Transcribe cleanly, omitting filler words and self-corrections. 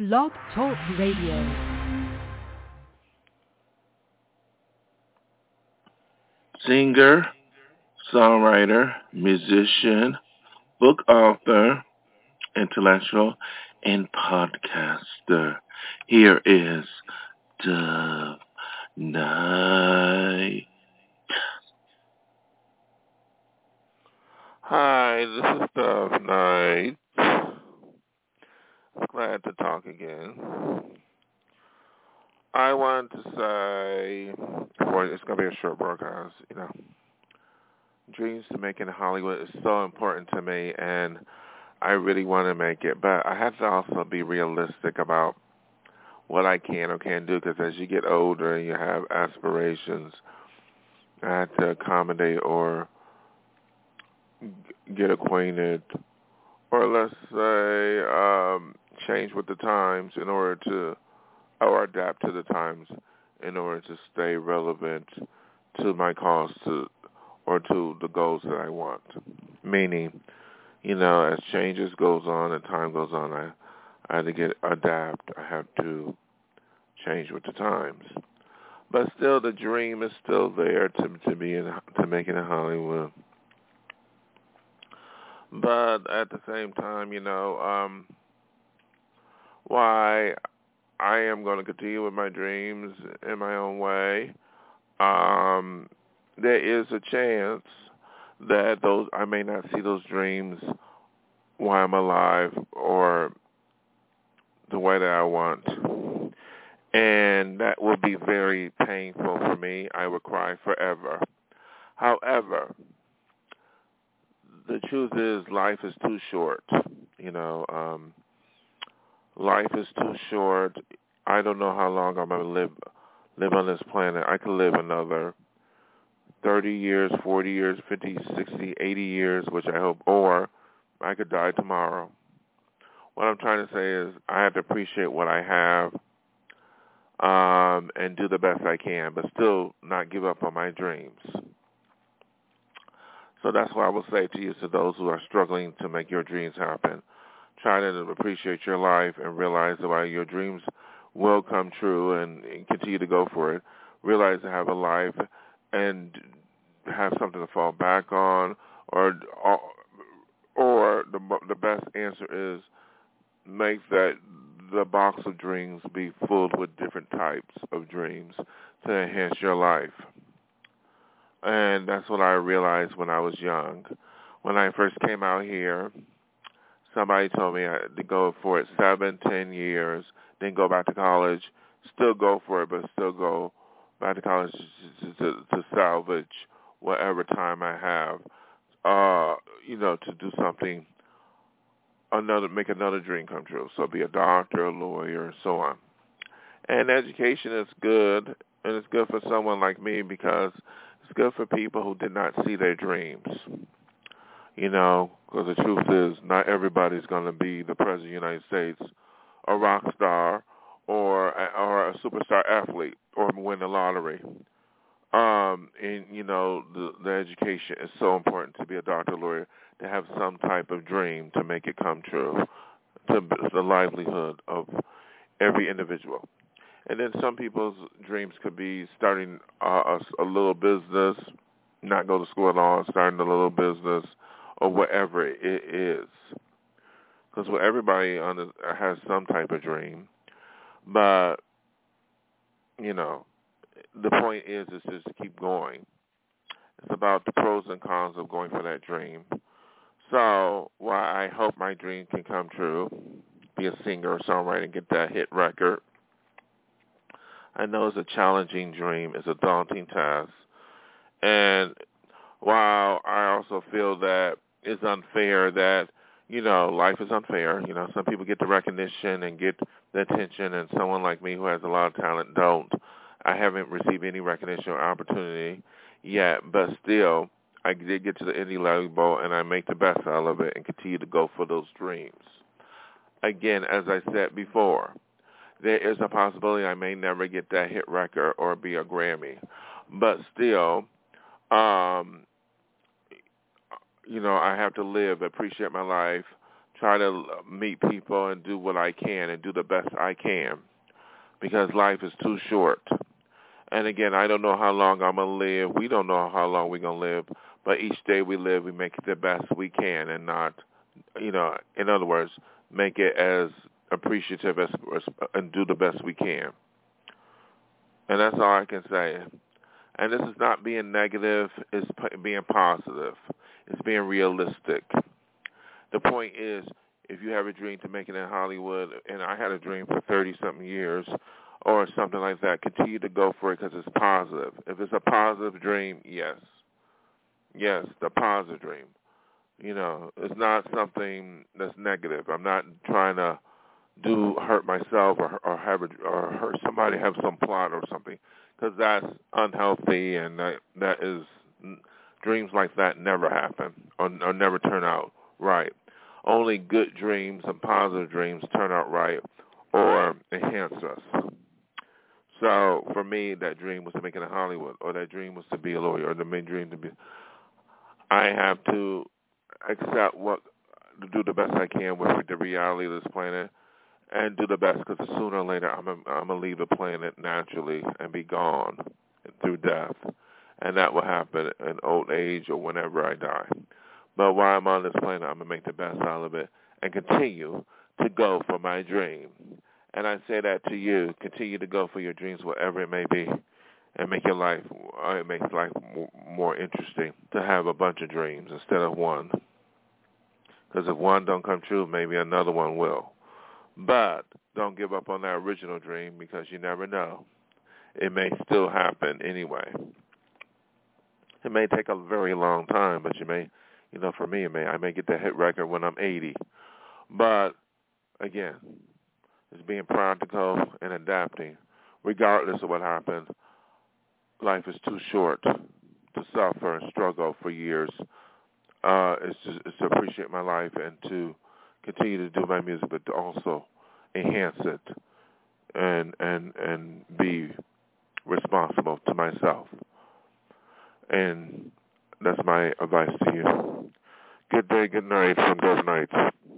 Blog Talk Radio. Singer, songwriter, musician, book author, intellectual, and podcaster. Here is Dove Night. Hi, this is Dove Night. Glad to talk again. I want to say, boy, it's going to be a short broadcast, dreams to make in Hollywood is so important to me, and I really want to make it, but I have to also be realistic about what I can or can't do, because as you get older and you have aspirations, I have to accommodate or get acquainted, or let's say change with the times in order to, or adapt to the times in order to stay relevant to my cause or to the goals that I want. Meaning, as changes goes on and time goes on, I have to adapt. I have to change with the times. But still, the dream is still there to make it in Hollywood. But at the same time, why I am going to continue with my dreams in my own way. There is a chance that I may not see those dreams while I'm alive or the way that I want. And that will be very painful for me. I will cry forever. However, the truth is life is too short. Life is too short. I don't know how long I'm going to live on this planet. I could live another 30 years, 40 years, 50, 60, 80 years, which I hope, or I could die tomorrow. What I'm trying to say is I have to appreciate what I have and do the best I can, but still not give up on my dreams. So that's what I will say to you, to those who are struggling to make your dreams happen. Try to appreciate your life and realize that your dreams will come true and continue to go for it. Realize to have a life and have something to fall back on, or the best answer is make that the box of dreams be filled with different types of dreams to enhance your life. And that's what I realized when I was young. When I first came out here, somebody told me I had to go for it 7, 10 years, then go back to college, still go for it, but still go back to college to salvage whatever time I have, to do something, make another dream come true. So be a doctor, a lawyer, so on. And education is good, and it's good for someone like me because it's good for people who did not see their dreams. Because the truth is not everybody's going to be the President of the United States, a rock star, or a superstar athlete, or win the lottery. The education is so important to be a doctor, lawyer, to have some type of dream to make it come true, to the livelihood of every individual. And then some people's dreams could be starting a little business, not go to school at all, starting a little business, or whatever it is. Because everybody has some type of dream. But, the point is just to keep going. It's about the pros and cons of going for that dream. So, while I hope my dream can come true, be a singer or songwriter and get that hit record, I know it's a challenging dream. It's a daunting task. And while I also feel that it's unfair that, life is unfair. Some people get the recognition and get the attention, and someone like me who has a lot of talent don't. I haven't received any recognition or opportunity yet, but still, I did get to the indie level, and I make the best out of it and continue to go for those dreams. Again, as I said before, there is a possibility I may never get that hit record or be a Grammy, but still, I have to live, appreciate my life, try to meet people and do what I can and do the best I can, because life is too short. And again, I don't know how long I'm going to live. We don't know how long we're going to live. But each day we live, we make it the best we can and not, in other words, make it as appreciative as and do the best we can. And that's all I can say. And this is not being negative. It's being positive. It's being realistic. The point is, if you have a dream to make it in Hollywood, and I had a dream for 30-something years, or something like that, continue to go for it because it's positive. If it's a positive dream, yes. Yes, the positive dream. It's not something that's negative. I'm not trying to hurt myself or hurt somebody, have some plot or something, because that's unhealthy, and that is, dreams like that never happen or never turn out right. Only good dreams and positive dreams turn out right or enhance us. So for me, that dream was to make it in Hollywood, or that dream was to be a lawyer, or the main dream to be. I have to accept to do the best I can with the reality of this planet, and do the best, because sooner or later I'm gonna leave the planet naturally and be gone through death, and that will happen in old age or whenever I die. But while I'm on this planet, I'm gonna make the best out of it and continue to go for my dream. And I say that to you: continue to go for your dreams, whatever it may be, and make your life. It makes life more interesting to have a bunch of dreams instead of one. Because if one don't come true, maybe another one will. But don't give up on that original dream, because you never know. It may still happen anyway. It may take a very long time, but you may, for me, I may get that hit record when I'm 80. But again, it's being practical and adapting. Regardless of what happens, life is too short to suffer and struggle for years. It's to appreciate my life and to continue to do my music, but to also enhance it and be responsible to myself. And that's my advice to you. Good day, good night from Golden Knights.